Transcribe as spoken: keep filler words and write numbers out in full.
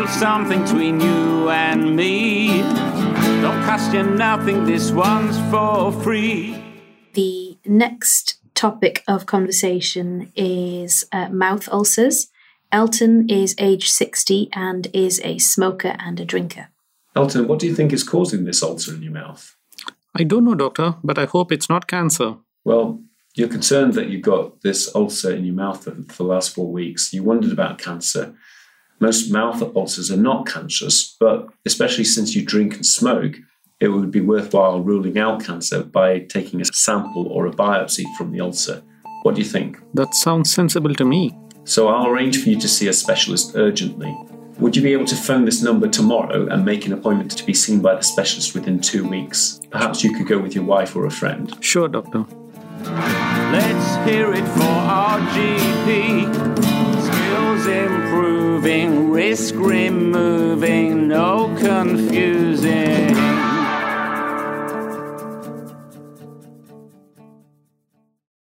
little something between you and me. Don't cost you nothing, this one's for free. The next topic of conversation is uh, mouth ulcers. Elton is age sixty and is a smoker and a drinker. Elton, what do you think is causing this ulcer in your mouth? I don't know, doctor, but I hope it's not cancer. Well, you're concerned that you've got this ulcer in your mouth for, for the last four weeks. You wondered about cancer. Most mouth ulcers are not cancerous, but especially since you drink and smoke, it would be worthwhile ruling out cancer by taking a sample or a biopsy from the ulcer. What do you think? That sounds sensible to me. So I'll arrange for you to see a specialist urgently. Would you be able to phone this number tomorrow and make an appointment to be seen by the specialist within two weeks? Perhaps you could go with your wife or a friend. Sure, doctor. Let's hear it for our G P. Skills improving, risk removing.